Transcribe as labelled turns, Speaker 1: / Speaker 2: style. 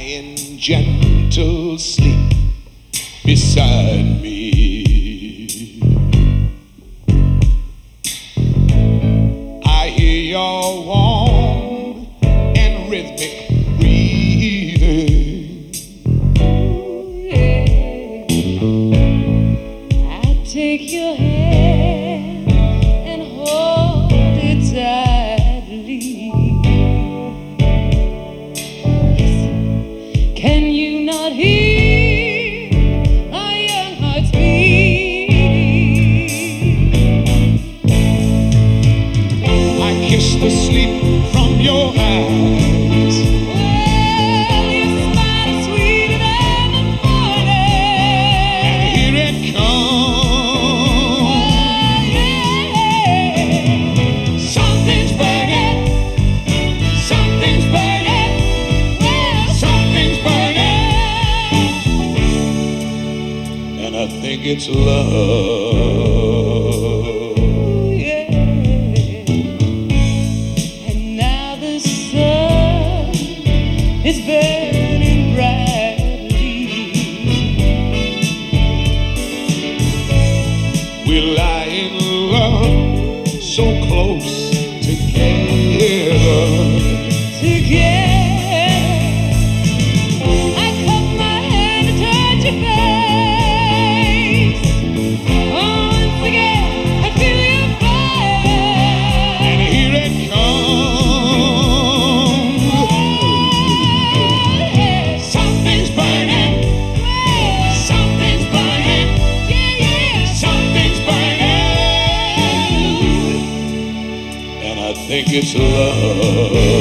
Speaker 1: in gentle sleep beside me. I hear your warm and rhythmic breathing.
Speaker 2: I take your hand and hold it tightly. Can you not hear our young hearts beating?
Speaker 1: I kiss the sleep from your eyes.
Speaker 2: Well, your smile is sweeter than the morning.
Speaker 1: And here it comes. Something's burning. Something's burning. Something's burning. And I think it's love.
Speaker 2: And now the sun is burning brightly.
Speaker 1: We lie in love so close together.
Speaker 2: Together, I cup my hand to touch your face. Once again, I feel your fire.
Speaker 1: And here it comes. Something's burning. Something's burning. Something's burning. And I think it's love.